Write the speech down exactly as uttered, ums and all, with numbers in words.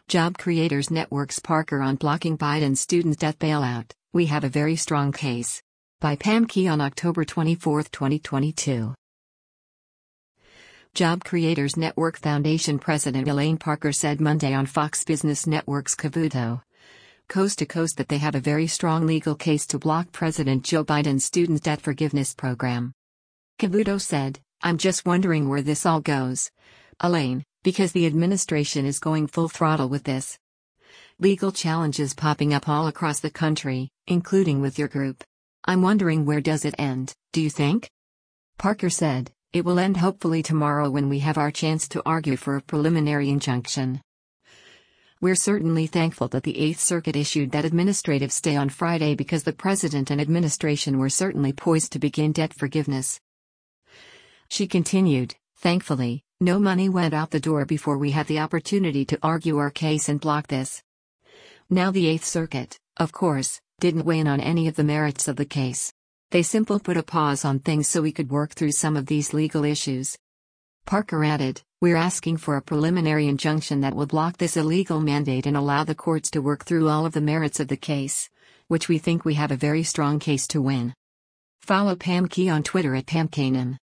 Job Creators Network's Parker on blocking Biden's student debt bailout. We have a very strong case. By Pam Key on October twenty-fourth, twenty twenty-two. Job Creators Network Foundation President Elaine Parker said Monday on Fox Business Network's Cavuto, Coast to Coast, that they have a very strong legal case to block President Joe Biden's student debt forgiveness program. Cavuto said, "I'm just wondering where this all goes, Elaine, because the administration is going full throttle with this. Legal challenges popping up all across the country, including with your group. I'm wondering, where does it end, do you think?" Parker said, "It will end hopefully tomorrow when we have our chance to argue for a preliminary injunction. We're certainly thankful that the Eighth Circuit issued that administrative stay on Friday because the president and administration were certainly poised to begin debt forgiveness." She continued, "Thankfully, no money went out the door before we had the opportunity to argue our case and block this. Now the Eighth Circuit, of course, didn't weigh in on any of the merits of the case. They simply put a pause on things so we could work through some of these legal issues." Parker added, "We're asking for a preliminary injunction that will block this illegal mandate and allow the courts to work through all of the merits of the case, which we think we have a very strong case to win." Follow Pam Key on Twitter at Pam Kanan.